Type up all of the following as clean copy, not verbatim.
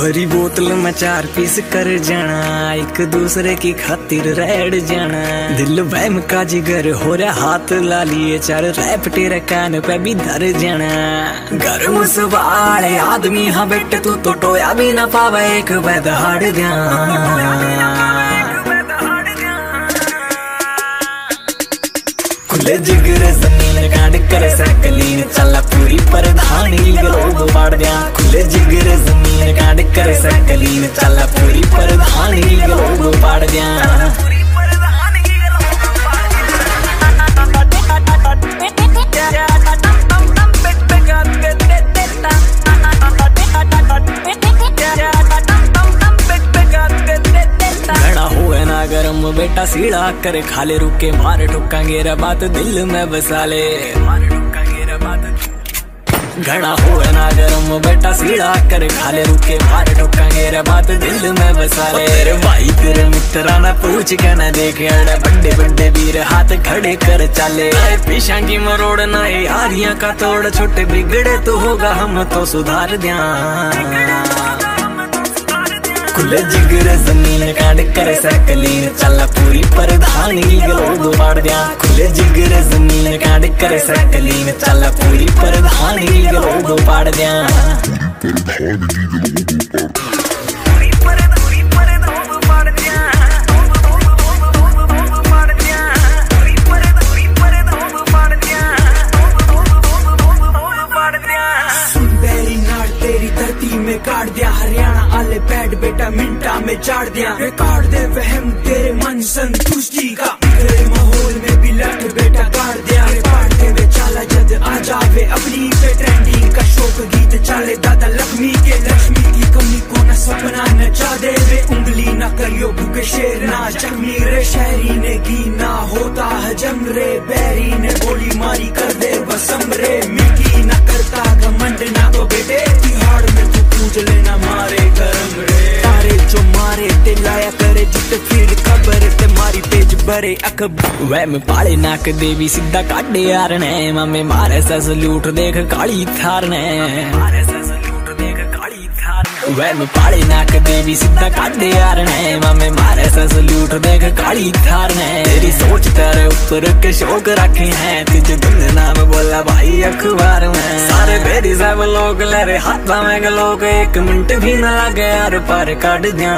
भरी बोतल में 4 पीस कर जाना, एक दूसरे की खातिर रेड जाना। दिल वहम का जिगर हो रहा हाथ ला लिए, 4 रैप तेरे कान पे भी धर जाना। गर्म सवाल आदमी हाँ बेटे तू तो टोया भी ना पावे, एक वैद हाड़ ध्यान। खुले जिगर जमीन काट कर सकलीन, चला पूरी प्रधानी लोग बाढ़ दिया। खुले जिगर जमीन काट कर सकलीन, चला पूरी प्रधानी लोग बाढ़ दिया। गरम बेटा सीढ़ा कर खाले, रुके मार ठुकांगे रे बात दिल में बसा ले। घड़ा हुए ना गरम बेटा सीढ़ा कर खाले, रुके मार ठुकांगे रे बात दिल में बसा ले। तेरे भाई तेरे मित्रा ना पूछ के ना देखे, अड़े बड़े बड़े वीर हाथ खड़े कर चले। पीछा की मरोड़ ना यारियां का तोड़, छोटे बिगड़े तो होगा हम तो सुधार दिया। खुले जिगर जमीन काट कर सकलीन, चला पूरी प्रधानी लोग बाढ़ दिया। खुले जिगर जमीन काट कर सकलीन, चला पूरी प्रधानी लोग बाढ़ दिया। काट दिया हरियाणा आले पैड बेटा मिंटा में चाट दिया। काट दे वहम तेरे मन संतुष्टि का, तेरे माहौल में भी लट बेटा काट दिया। काट दे वे चाला जद आ जावे अपनी पे ट्रेंडिंग का शोक गीत चले। दादा लक्ष्मी के लक्ष्मी की कमी को न सपना नचा दे वे, उंगली न करियो भूखे शेर ना जख्मी रे। शहरी ने की ना होता हजम रे, बैरी ने गोली मारी कर दे वसम रे। मिकी न करता घमंड ना तो बेटे तिहाड़ में लेना मारे करम रे। तारे जो मारे ते लाया करे जित फिर खबर ते मारी पेज भरे अकब। वह में पाले नाक देवी सीधा काटे यार ने, मम्मी मारे सलूट देख काली थार ने। वह में पाले नाक देवी सीधा काटे यार ने, मम्मी मारे सलूट देख काली थार ने। तेरी सोच तेरे ऊपर के शौक रखे हैं, तुझे दिन नाम बोला भाई अखबार में। सारे बेरी सब लोग ले रहे हाथ में लोग, 1 मिनट भी न लगे यार पर काट दिया।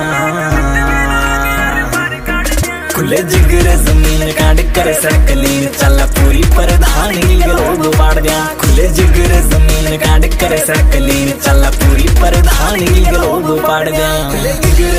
खुले जिगर जमीन काट कर सकलीन, चला पूरी प्रधानी लोग बाढ़ दिया। खुले जिगर जमीन काट कर सकलीन, चला पूरी प्रधानी लोग बाढ़ दिया।